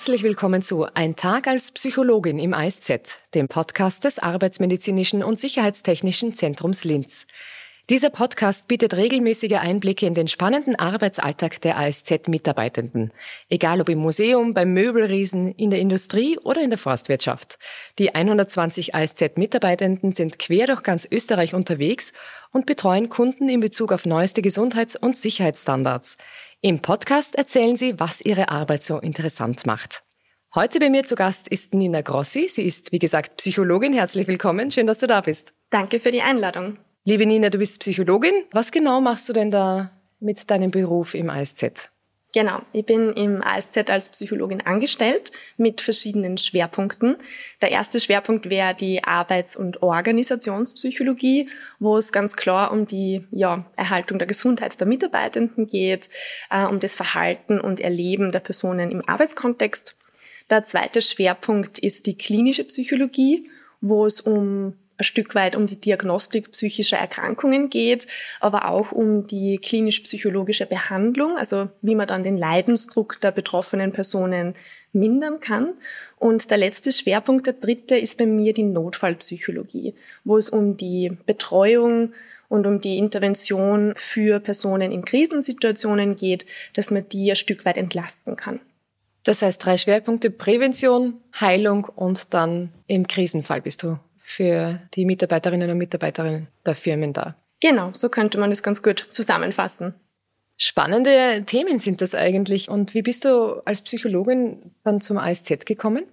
Herzlich willkommen zu Ein Tag als Psychologin im ASZ, dem Podcast des Arbeitsmedizinischen und Sicherheitstechnischen Zentrums Linz. Dieser Podcast bietet regelmäßige Einblicke in den spannenden Arbeitsalltag der ASZ-Mitarbeitenden. Egal ob im Museum, beim Möbelriesen, in der Industrie oder in der Forstwirtschaft. Die 120 ASZ-Mitarbeitenden sind quer durch ganz Österreich unterwegs und betreuen Kunden in Bezug auf neueste Gesundheits- und Sicherheitsstandards. Im Podcast erzählen sie, was ihre Arbeit so interessant macht. Heute bei mir zu Gast ist Nina Grossi. Sie ist, wie gesagt, Psychologin. Herzlich willkommen. Schön, dass du da bist. Danke für die Einladung. Liebe Nina, du bist Psychologin. Was genau machst du denn da mit deinem Beruf im ASZ? Genau, ich bin im ASZ als Psychologin angestellt mit verschiedenen Schwerpunkten. Der erste Schwerpunkt wäre die Arbeits- und Organisationspsychologie, wo es ganz klar um die Erhaltung der Gesundheit der Mitarbeitenden geht, um das Verhalten und Erleben der Personen im Arbeitskontext. Der zweite Schwerpunkt ist die klinische Psychologie, wo es ein Stück weit um die Diagnostik psychischer Erkrankungen geht, aber auch um die klinisch-psychologische Behandlung, also wie man dann den Leidensdruck der betroffenen Personen mindern kann. Und der letzte Schwerpunkt, der dritte, ist bei mir die Notfallpsychologie, wo es um die Betreuung und um die Intervention für Personen in Krisensituationen geht, dass man die ein Stück weit entlasten kann. Das heißt 3 Schwerpunkte: Prävention, Heilung und dann im Krisenfall bist du für die Mitarbeiterinnen und Mitarbeiter der Firmen da. Genau, so könnte man das ganz gut zusammenfassen. Spannende Themen sind das eigentlich. Und wie bist du als Psychologin dann zum ASZ gekommen?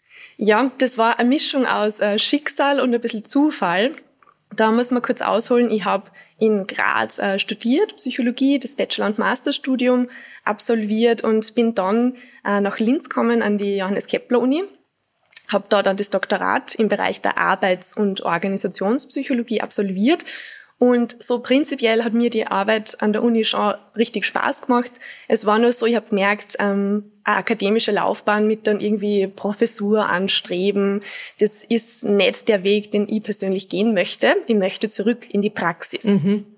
Ja, das war eine Mischung aus Schicksal und ein bisschen Zufall. Da muss man kurz ausholen. Ich habe in Graz studiert, Psychologie, das Bachelor- und Masterstudium absolviert und bin dann nach Linz gekommen an die Johannes-Kepler-Uni. Habe da dann das Doktorat im Bereich der Arbeits- und Organisationspsychologie absolviert. Und so prinzipiell hat mir die Arbeit an der Uni schon richtig Spaß gemacht. Es war nur so, ich habe gemerkt, eine akademische Laufbahn mit dann irgendwie Professur anstreben, das ist nicht der Weg, den ich persönlich gehen möchte. Ich möchte zurück in die Praxis.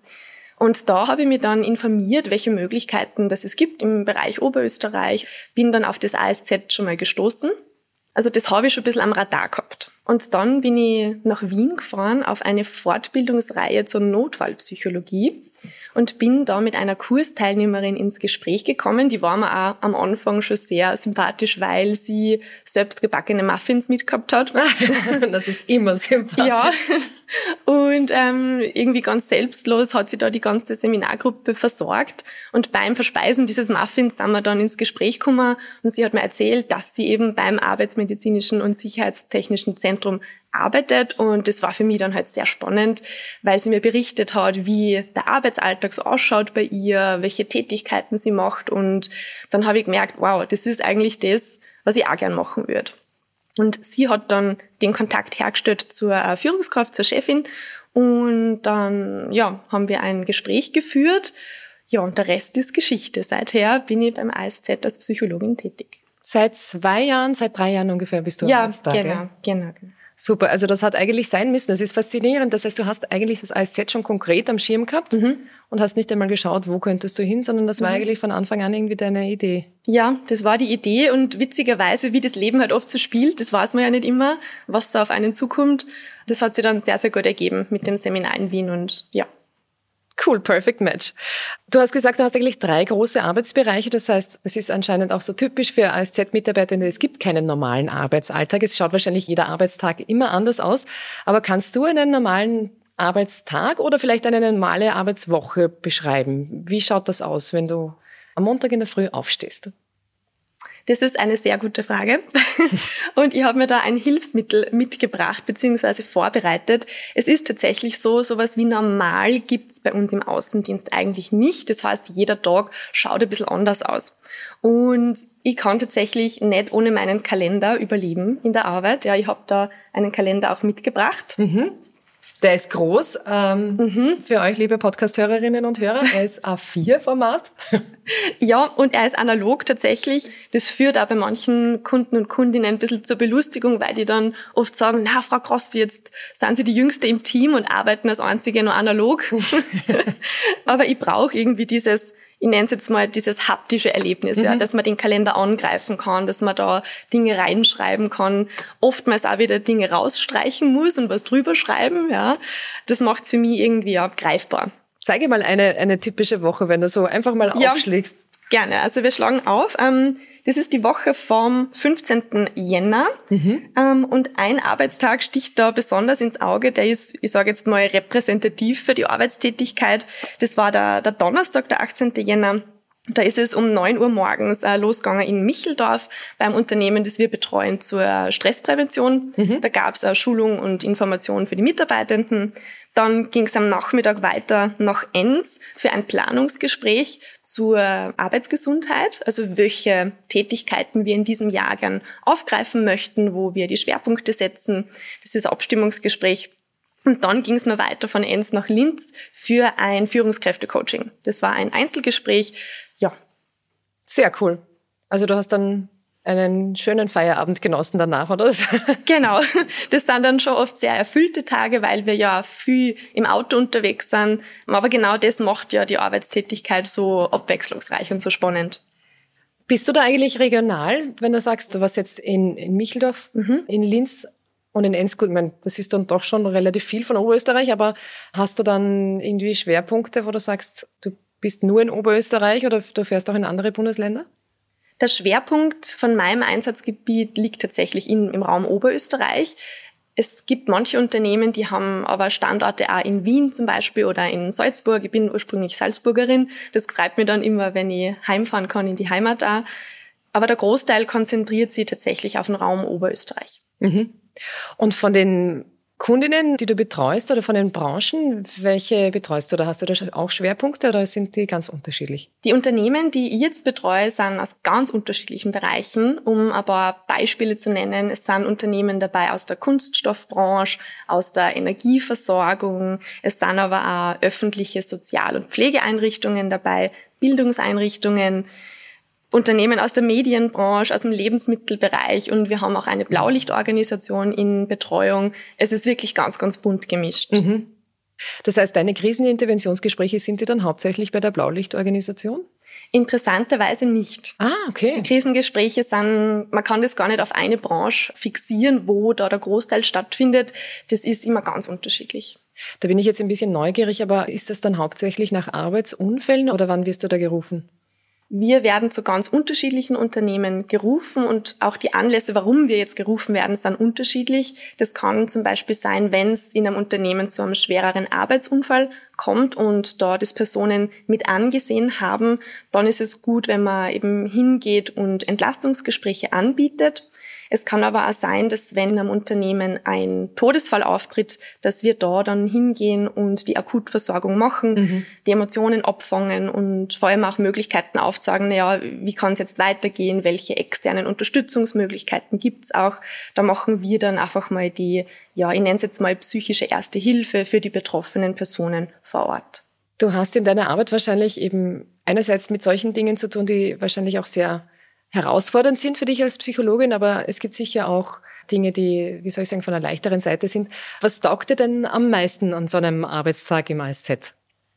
Und da habe ich mich dann informiert, welche Möglichkeiten das es gibt im Bereich Oberösterreich. Bin dann auf das ASZ schon mal gestoßen. Also das habe ich schon ein bisschen am Radar gehabt. Und dann bin ich nach Wien gefahren auf eine Fortbildungsreihe zur Notfallpsychologie und bin da mit einer Kursteilnehmerin ins Gespräch gekommen. Die war mir auch am Anfang schon sehr sympathisch, weil sie selbst gebackene Muffins mitgehabt hat. Das ist immer sympathisch. Ja, und irgendwie ganz selbstlos hat sie da die ganze Seminargruppe versorgt. Und beim Verspeisen dieses Muffins sind wir dann ins Gespräch gekommen und sie hat mir erzählt, dass sie eben beim Arbeitsmedizinischen und Sicherheitstechnischen Zentrum arbeitet. Und das war für mich dann halt sehr spannend, weil sie mir berichtet hat, wie der Arbeitsalltag so ausschaut bei ihr, welche Tätigkeiten sie macht. Und dann habe ich gemerkt, wow, das ist eigentlich das, was ich auch gern machen würde. Und sie hat dann den Kontakt hergestellt zur Führungskraft, zur Chefin. Und dann haben wir ein Gespräch geführt. Ja, und der Rest ist Geschichte. Seither bin ich beim ASZ als Psychologin tätig. Seit 3 Jahren ungefähr bist du jetzt da, genau. Super, also das hat eigentlich sein müssen. Das ist faszinierend. Das heißt, du hast eigentlich das ASZ schon konkret am Schirm gehabt und hast nicht einmal geschaut, wo könntest du hin, sondern das war eigentlich von Anfang an irgendwie deine Idee. Ja, das war die Idee und witzigerweise, wie das Leben halt oft so spielt, das weiß man ja nicht immer, was da auf einen zukommt. Das hat sich dann sehr, sehr gut ergeben mit dem Seminar in Wien und ja. Cool, perfect match. Du hast gesagt, du hast eigentlich 3 große Arbeitsbereiche. Das heißt, es ist anscheinend auch so typisch für ASZ-Mitarbeitende. Es gibt keinen normalen Arbeitsalltag. Es schaut wahrscheinlich jeder Arbeitstag immer anders aus. Aber kannst du einen normalen Arbeitstag oder vielleicht eine normale Arbeitswoche beschreiben? Wie schaut das aus, wenn du am Montag in der Früh aufstehst? Das ist eine sehr gute Frage. Und ich habe mir da ein Hilfsmittel mitgebracht bzw. vorbereitet. Es ist tatsächlich so, sowas wie normal gibt's bei uns im Außendienst eigentlich nicht. Das heißt, jeder Tag schaut ein bisschen anders aus. Und ich kann tatsächlich nicht ohne meinen Kalender überleben in der Arbeit. Ja, ich habe da einen Kalender auch mitgebracht. Der ist groß. Für euch, liebe Podcast-Hörerinnen und Hörer, er ist A4-Format. Ja, und er ist analog tatsächlich. Das führt auch bei manchen Kunden und Kundinnen ein bisschen zur Belustigung, weil die dann oft sagen, na, Frau Grossi, jetzt sind Sie die Jüngste im Team und arbeiten als Einzige nur analog. Aber ich brauche irgendwie dieses ich nenne es jetzt mal dieses haptische Erlebnis, ja, dass man den Kalender angreifen kann, dass man da Dinge reinschreiben kann, oftmals auch wieder Dinge rausstreichen muss und was drüber schreiben, ja. Das macht es für mich irgendwie ja greifbar. Zeige mal eine typische Woche, wenn du so einfach mal aufschlägst. Gerne. Also wir schlagen auf. Das ist die Woche vom 15. Jänner. Und ein Arbeitstag sticht da besonders ins Auge. Der ist, ich sage jetzt mal, repräsentativ für die Arbeitstätigkeit. Das war der Donnerstag, der 18. Jänner. Da ist es um 9 Uhr morgens losgegangen in Micheldorf beim Unternehmen, das wir betreuen zur Stressprävention. Da gab es Schulung und Informationen für die Mitarbeitenden. Dann ging es am Nachmittag weiter nach Enns für ein Planungsgespräch zur Arbeitsgesundheit, also welche Tätigkeiten wir in diesem Jahr gern aufgreifen möchten, wo wir die Schwerpunkte setzen. Das ist ein Abstimmungsgespräch. Und dann ging es noch weiter von Enns nach Linz für ein Führungskräftecoaching. Das war ein Einzelgespräch. Ja. Sehr cool. Also du hast dann einen schönen Feierabend genossen danach, oder? Genau. Das sind dann schon oft sehr erfüllte Tage, weil wir ja viel im Auto unterwegs sind. Aber genau das macht ja die Arbeitstätigkeit so abwechslungsreich und so spannend. Bist du da eigentlich regional, wenn du sagst, du warst jetzt in Micheldorf, in Linz und in Enns? Gut, ich meine, das ist dann doch schon relativ viel von Oberösterreich, aber hast du dann irgendwie Schwerpunkte, wo du sagst, du bist nur in Oberösterreich oder du fährst auch in andere Bundesländer? Der Schwerpunkt von meinem Einsatzgebiet liegt tatsächlich im Raum Oberösterreich. Es gibt manche Unternehmen, die haben aber Standorte auch in Wien zum Beispiel oder in Salzburg. Ich bin ursprünglich Salzburgerin. Das freut mich dann immer, wenn ich heimfahren kann in die Heimat auch. Aber der Großteil konzentriert sich tatsächlich auf den Raum Oberösterreich. Und von den Kundinnen, die du betreust oder von den Branchen, welche betreust du? Da hast du da auch Schwerpunkte oder sind die ganz unterschiedlich? Die Unternehmen, die ich jetzt betreue, sind aus ganz unterschiedlichen Bereichen. Um ein paar Beispiele zu nennen, es sind Unternehmen dabei aus der Kunststoffbranche, aus der Energieversorgung. Es sind aber auch öffentliche Sozial- und Pflegeeinrichtungen dabei, Bildungseinrichtungen, Unternehmen aus der Medienbranche, aus dem Lebensmittelbereich und wir haben auch eine Blaulichtorganisation in Betreuung. Es ist wirklich ganz, ganz bunt gemischt. Das heißt, deine Kriseninterventionsgespräche sind die dann hauptsächlich bei der Blaulichtorganisation? Interessanterweise nicht. Okay. Die Krisengespräche sind, man kann das gar nicht auf eine Branche fixieren, wo da der Großteil stattfindet. Das ist immer ganz unterschiedlich. Da bin ich jetzt ein bisschen neugierig, aber ist das dann hauptsächlich nach Arbeitsunfällen oder wann wirst du da gerufen? Wir werden zu ganz unterschiedlichen Unternehmen gerufen und auch die Anlässe, warum wir jetzt gerufen werden, sind unterschiedlich. Das kann zum Beispiel sein, wenn es in einem Unternehmen zu einem schwereren Arbeitsunfall kommt und da das Personen mit angesehen haben, dann ist es gut, wenn man eben hingeht und Entlastungsgespräche anbietet. Es kann aber auch sein, dass wenn in einem Unternehmen ein Todesfall auftritt, dass wir da dann hingehen und die Akutversorgung machen, die Emotionen abfangen und vor allem auch Möglichkeiten aufzeigen, naja, wie kann es jetzt weitergehen, welche externen Unterstützungsmöglichkeiten gibt's auch. Da machen wir dann einfach mal die, ja, ich nenne es jetzt mal psychische Erste Hilfe für die betroffenen Personen vor Ort. Du hast in deiner Arbeit wahrscheinlich eben einerseits mit solchen Dingen zu tun, die wahrscheinlich auch sehr herausfordernd sind für dich als Psychologin, aber es gibt sicher auch Dinge, die, wie soll ich sagen, von einer leichteren Seite sind. Was taugt dir denn am meisten an so einem Arbeitstag im ASZ?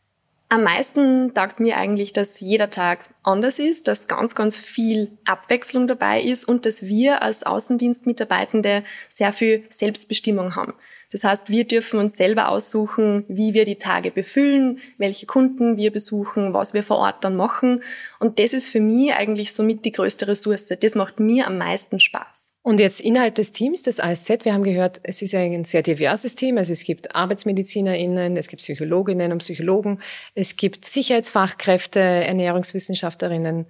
Am meisten taugt mir eigentlich, dass jeder Tag anders ist, dass ganz, ganz viel Abwechslung dabei ist und dass wir als Außendienstmitarbeitende sehr viel Selbstbestimmung haben. Das heißt, wir dürfen uns selber aussuchen, wie wir die Tage befüllen, welche Kunden wir besuchen, was wir vor Ort dann machen. Und das ist für mich eigentlich somit die größte Ressource. Das macht mir am meisten Spaß. Und jetzt innerhalb des Teams des ASZ, wir haben gehört, es ist ja ein sehr diverses Team. Also es gibt ArbeitsmedizinerInnen, es gibt Psychologinnen und Psychologen, es gibt Sicherheitsfachkräfte, Ernährungswissenschaftlerinnen,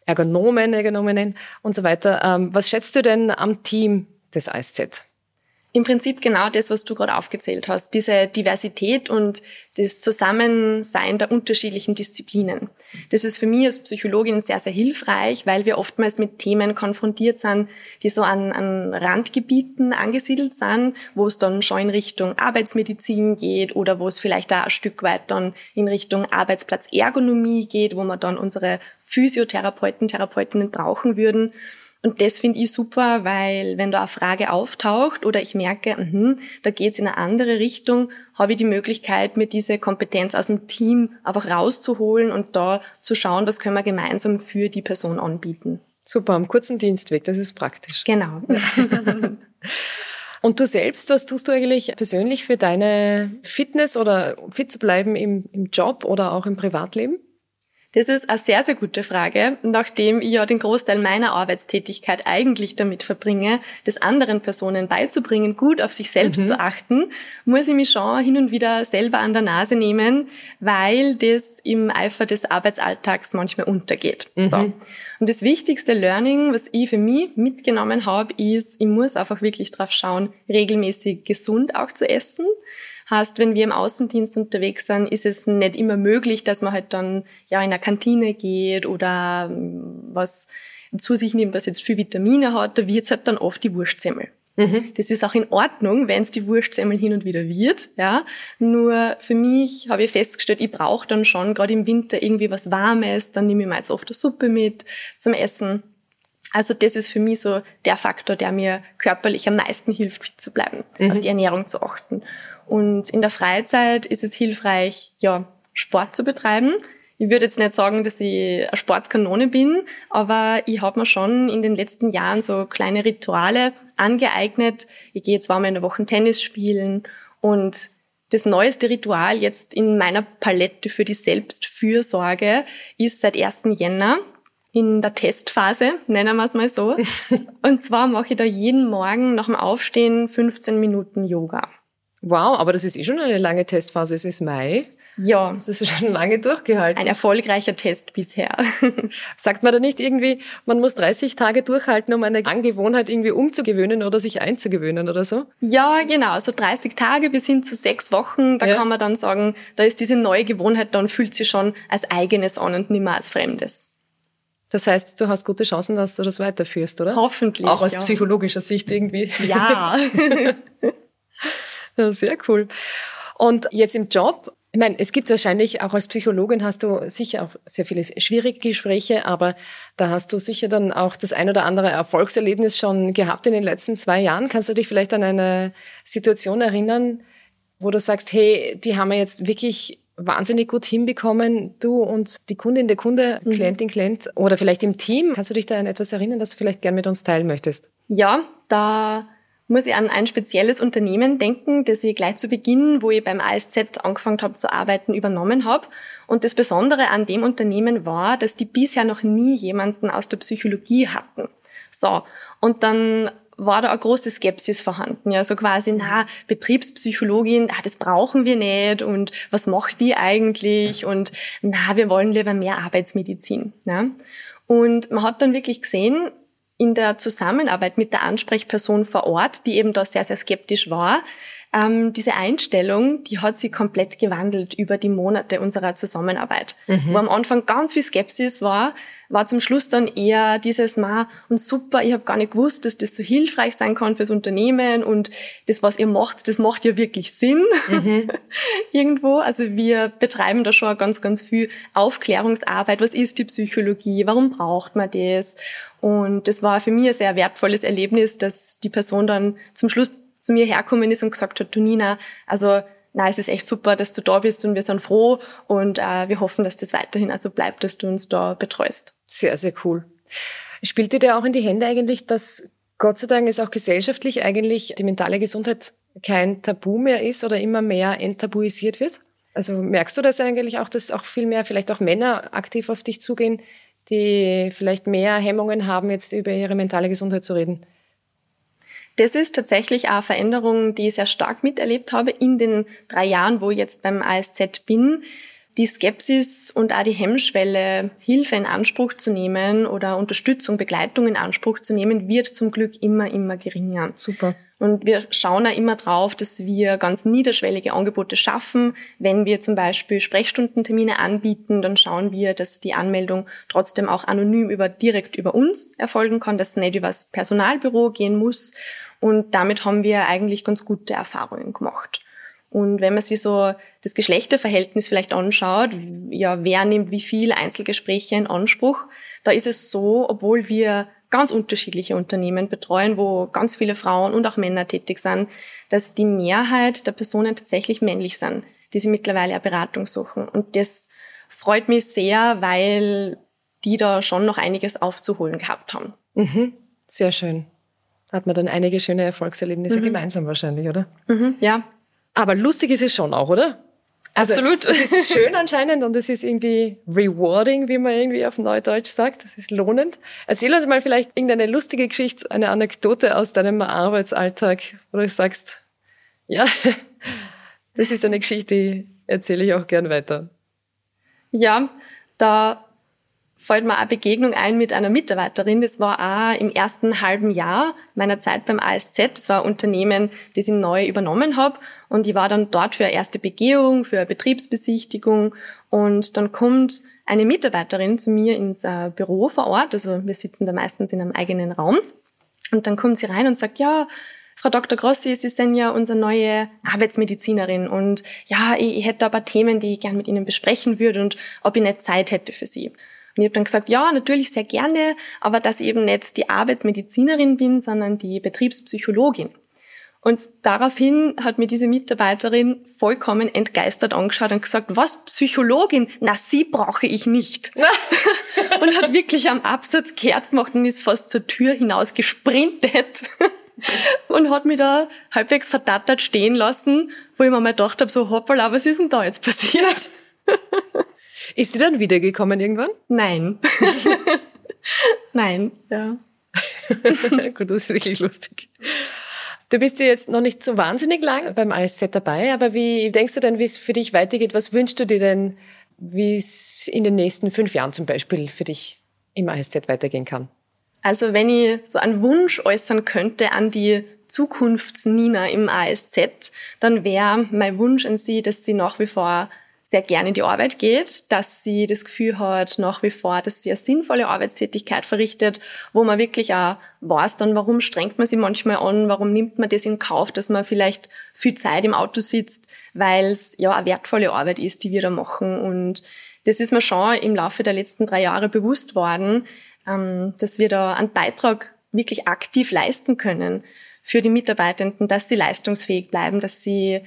Ergonominnen und so weiter. Was schätzt du denn am Team des ASZ? Im Prinzip genau das, was du gerade aufgezählt hast. Diese Diversität und das Zusammensein der unterschiedlichen Disziplinen. Das ist für mich als Psychologin sehr, sehr hilfreich, weil wir oftmals mit Themen konfrontiert sind, die so an Randgebieten angesiedelt sind, wo es dann schon in Richtung Arbeitsmedizin geht oder wo es vielleicht auch ein Stück weit dann in Richtung Arbeitsplatzergonomie geht, wo wir dann unsere Physiotherapeuten, Therapeutinnen brauchen würden. Und das finde ich super, weil wenn da eine Frage auftaucht oder ich merke, da geht's in eine andere Richtung, habe ich die Möglichkeit, mir diese Kompetenz aus dem Team einfach rauszuholen und da zu schauen, was können wir gemeinsam für die Person anbieten. Super, am kurzen Dienstweg, das ist praktisch. Genau. Und du selbst, was tust du eigentlich persönlich für deine Fitness oder fit zu bleiben im Job oder auch im Privatleben? Das ist eine sehr, sehr gute Frage. Nachdem ich ja den Großteil meiner Arbeitstätigkeit eigentlich damit verbringe, das anderen Personen beizubringen, gut auf sich selbst zu achten, muss ich mich schon hin und wieder selber an der Nase nehmen, weil das im Eifer des Arbeitsalltags manchmal untergeht. So. Und das wichtigste Learning, was ich für mich mitgenommen habe, ist, ich muss einfach wirklich drauf schauen, regelmäßig gesund auch zu essen. Heißt, wenn wir im Außendienst unterwegs sind, ist es nicht immer möglich, dass man halt dann ja in eine Kantine geht oder was zu sich nimmt, was jetzt viel Vitamine hat. Da wird's halt dann oft die Wurstsemmel. Das ist auch in Ordnung, wenn es die Wurstsemmel hin und wieder wird. Ja. Nur für mich habe ich festgestellt, ich brauche dann schon gerade im Winter irgendwie was Warmes. Dann nehme ich mir jetzt oft eine Suppe mit zum Essen. Also das ist für mich so der Faktor, der mir körperlich am meisten hilft, fit zu bleiben, auf die Ernährung zu achten. Und in der Freizeit ist es hilfreich, ja, Sport zu betreiben. Ich würde jetzt nicht sagen, dass ich eine Sportskanone bin, aber ich habe mir schon in den letzten Jahren so kleine Rituale angeeignet. Ich gehe 2-mal in der Woche Tennis spielen und das neueste Ritual jetzt in meiner Palette für die Selbstfürsorge ist seit 1. Jänner in der Testphase, nennen wir es mal so. Und zwar mache ich da jeden Morgen nach dem Aufstehen 15 Minuten Yoga. Wow, aber das ist schon eine lange Testphase. Es ist Mai. Ja. Das ist schon lange durchgehalten. Ein erfolgreicher Test bisher. Sagt man da nicht irgendwie, man muss 30 Tage durchhalten, um eine Angewohnheit irgendwie umzugewöhnen oder sich einzugewöhnen oder so? Ja, genau. So 30 Tage bis hin zu 6 Wochen. Da kann man dann sagen, da ist diese neue Gewohnheit, dann fühlt sie schon als eigenes an und nicht mehr als Fremdes. Das heißt, du hast gute Chancen, dass du das weiterführst, oder? Hoffentlich, auch aus psychologischer Sicht irgendwie. Ja. Ja, sehr cool. Und jetzt im Job, ich meine, es gibt wahrscheinlich, auch als Psychologin hast du sicher auch sehr viele schwierige Gespräche, aber da hast du sicher dann auch das ein oder andere Erfolgserlebnis schon gehabt in den letzten 2 Jahren. Kannst du dich vielleicht an eine Situation erinnern, wo du sagst, hey, die haben wir jetzt wirklich wahnsinnig gut hinbekommen, du und die Kundin, der Kunde, Klientin, Klient oder vielleicht im Team. Kannst du dich da an etwas erinnern, das du vielleicht gern mit uns teilen möchtest? Ja, da muss ich an ein spezielles Unternehmen denken, das ich gleich zu Beginn, wo ich beim ASZ angefangen habe zu arbeiten, übernommen habe. Und das Besondere an dem Unternehmen war, dass die bisher noch nie jemanden aus der Psychologie hatten. So, und dann war da eine große Skepsis vorhanden. Ja, so quasi, Betriebspsychologin, das brauchen wir nicht und was macht die eigentlich und wir wollen lieber mehr Arbeitsmedizin. Ja. Und man hat dann wirklich gesehen, in der Zusammenarbeit mit der Ansprechperson vor Ort, die eben da sehr, sehr skeptisch war, diese Einstellung, die hat sich komplett gewandelt über die Monate unserer Zusammenarbeit. Wo am Anfang ganz viel Skepsis war zum Schluss dann eher dieses und super, ich habe gar nicht gewusst, dass das so hilfreich sein kann fürs Unternehmen und das, was ihr macht, das macht ja wirklich Sinn irgendwo. Also wir betreiben da schon ganz, ganz viel Aufklärungsarbeit. Was ist die Psychologie? Warum braucht man das? Und das war für mich ein sehr wertvolles Erlebnis, dass die Person dann zum Schluss zu mir hergekommen ist und gesagt hat, du Nina, es ist echt super, dass du da bist und wir sind froh und wir hoffen, dass das weiterhin also bleibt, dass du uns da betreust. Sehr, sehr cool. Spielt dir da auch in die Hände eigentlich, dass Gott sei Dank es auch gesellschaftlich eigentlich die mentale Gesundheit kein Tabu mehr ist oder immer mehr enttabuisiert wird? Also merkst du das eigentlich auch, dass auch viel mehr vielleicht auch Männer aktiv auf dich zugehen, die vielleicht mehr Hemmungen haben, jetzt über ihre mentale Gesundheit zu reden? Das ist tatsächlich eine Veränderung, die ich sehr stark miterlebt habe in den 3 Jahren, wo ich jetzt beim ASZ bin. Die Skepsis und auch die Hemmschwelle, Hilfe in Anspruch zu nehmen oder Unterstützung, Begleitung in Anspruch zu nehmen, wird zum Glück immer, immer geringer. Super. Und wir schauen auch immer drauf, dass wir ganz niederschwellige Angebote schaffen. Wenn wir zum Beispiel Sprechstundentermine anbieten, dann schauen wir, dass die Anmeldung trotzdem auch anonym direkt über uns erfolgen kann, dass es nicht über das Personalbüro gehen muss. Und damit haben wir eigentlich ganz gute Erfahrungen gemacht. Und wenn man sich so das Geschlechterverhältnis vielleicht anschaut, ja, wer nimmt wie viel Einzelgespräche in Anspruch, da ist es so, obwohl wir ganz unterschiedliche Unternehmen betreuen, wo ganz viele Frauen und auch Männer tätig sind, dass die Mehrheit der Personen tatsächlich männlich sind, die sich mittlerweile eine Beratung suchen. Und das freut mich sehr, weil die da schon noch einiges aufzuholen gehabt haben. Mhm. Sehr schön. Da hat man dann einige schöne Erfolgserlebnisse gemeinsam wahrscheinlich, oder? Ja. Aber lustig ist es schon auch, oder? Also, absolut. Es ist schön anscheinend und es ist irgendwie rewarding, wie man irgendwie auf Neudeutsch sagt. Das ist lohnend. Erzähl uns mal vielleicht irgendeine lustige Geschichte, eine Anekdote aus deinem Arbeitsalltag, wo du sagst, ja, das ist eine Geschichte, die erzähle ich auch gern weiter. Ja, da fällt mir eine Begegnung ein mit einer Mitarbeiterin. Das war auch im ersten halben Jahr meiner Zeit beim ASZ. Das war ein Unternehmen, das ich neu übernommen habe. Und ich war dann dort für eine erste Begehung, für eine Betriebsbesichtigung. Und dann kommt eine Mitarbeiterin zu mir ins Büro vor Ort. Also wir sitzen da meistens in einem eigenen Raum. Und dann kommt sie rein und sagt, ja, Frau Dr. Grossi, Sie sind ja unsere neue Arbeitsmedizinerin. Und ja, ich hätte ein paar Themen, die ich gerne mit Ihnen besprechen würde und ob ich nicht Zeit hätte für Sie. Und ich habe dann gesagt, ja, natürlich sehr gerne, aber dass ich eben nicht die Arbeitsmedizinerin bin, sondern die Betriebspsychologin. Und daraufhin hat mir diese Mitarbeiterin vollkommen entgeistert angeschaut und gesagt, was, Psychologin? Na, Sie brauche ich nicht. Und hat wirklich am Absatz kehrt gemacht und ist fast zur Tür hinaus gesprintet und hat mich da halbwegs verdattert stehen lassen, wo ich mir mal gedacht habe, so hoppala, was ist denn da jetzt passiert? Ist die dann wiedergekommen irgendwann? Nein. Nein, ja. Gut, das ist wirklich lustig. Du bist ja jetzt noch nicht so wahnsinnig lang beim ASZ dabei, aber wie denkst du denn, wie es für dich weitergeht? Was wünschst du dir denn, wie es in den nächsten 5 Jahren zum Beispiel für dich im ASZ weitergehen kann? Also wenn ich so einen Wunsch äußern könnte an die Zukunfts-Nina im ASZ, dann wäre mein Wunsch an sie, dass sie nach wie vor sehr gerne in die Arbeit geht, dass sie das Gefühl hat, nach wie vor, dass sie eine sinnvolle Arbeitstätigkeit verrichtet, wo man wirklich auch weiß, dann warum strengt man sich manchmal an, warum nimmt man das in Kauf, dass man vielleicht viel Zeit im Auto sitzt, weil es ja eine wertvolle Arbeit ist, die wir da machen. Und das ist mir schon im Laufe der letzten 3 Jahre bewusst worden, dass wir da einen Beitrag wirklich aktiv leisten können für die Mitarbeitenden, dass sie leistungsfähig bleiben, dass sie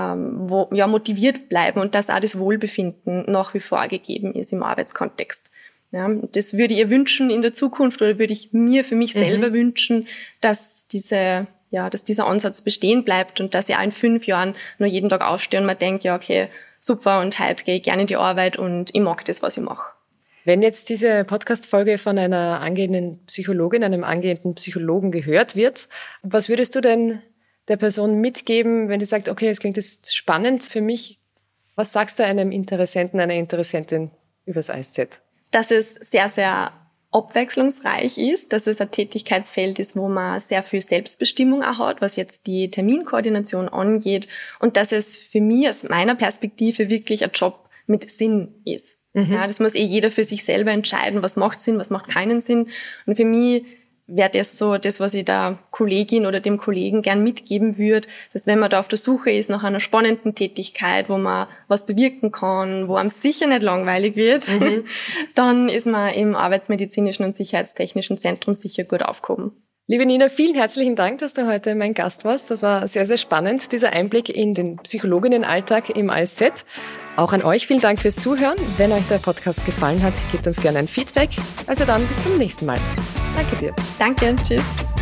motiviert bleiben und dass auch das Wohlbefinden nach wie vor gegeben ist im Arbeitskontext. Ja, das würde ich ihr wünschen in der Zukunft oder würde ich mir für mich selber wünschen, dass dieser Ansatz bestehen bleibt und dass ich auch in 5 Jahren noch jeden Tag aufstehe und mir denke, ja okay, super und heute gehe ich gerne in die Arbeit und ich mag das, was ich mache. Wenn jetzt diese Podcast-Folge von einer angehenden Psychologin, einem angehenden Psychologen gehört wird, was würdest du denn der Person mitgeben, wenn die sagt, okay, es klingt jetzt spannend für mich? Was sagst du einem Interessenten, einer Interessentin übers ASZ? Dass es sehr, sehr abwechslungsreich ist, dass es ein Tätigkeitsfeld ist, wo man sehr viel Selbstbestimmung auch hat, was jetzt die Terminkoordination angeht und dass es für mich aus meiner Perspektive wirklich ein Job mit Sinn ist. Ja, das muss jeder für sich selber entscheiden, was macht Sinn, was macht keinen Sinn. Und für mich wäre das so das, was ich der Kollegin oder dem Kollegen gern mitgeben würde, dass wenn man da auf der Suche ist nach einer spannenden Tätigkeit, wo man was bewirken kann, wo einem sicher nicht langweilig wird, dann ist man im Arbeitsmedizinischen und Sicherheitstechnischen Zentrum sicher gut aufgehoben. Liebe Nina, vielen herzlichen Dank, dass du heute mein Gast warst. Das war sehr, sehr spannend, dieser Einblick in den Psychologinnenalltag im ASZ. Auch an euch vielen Dank fürs Zuhören. Wenn euch der Podcast gefallen hat, gebt uns gerne ein Feedback. Also dann bis zum nächsten Mal. Danke dir. Danke, tschüss.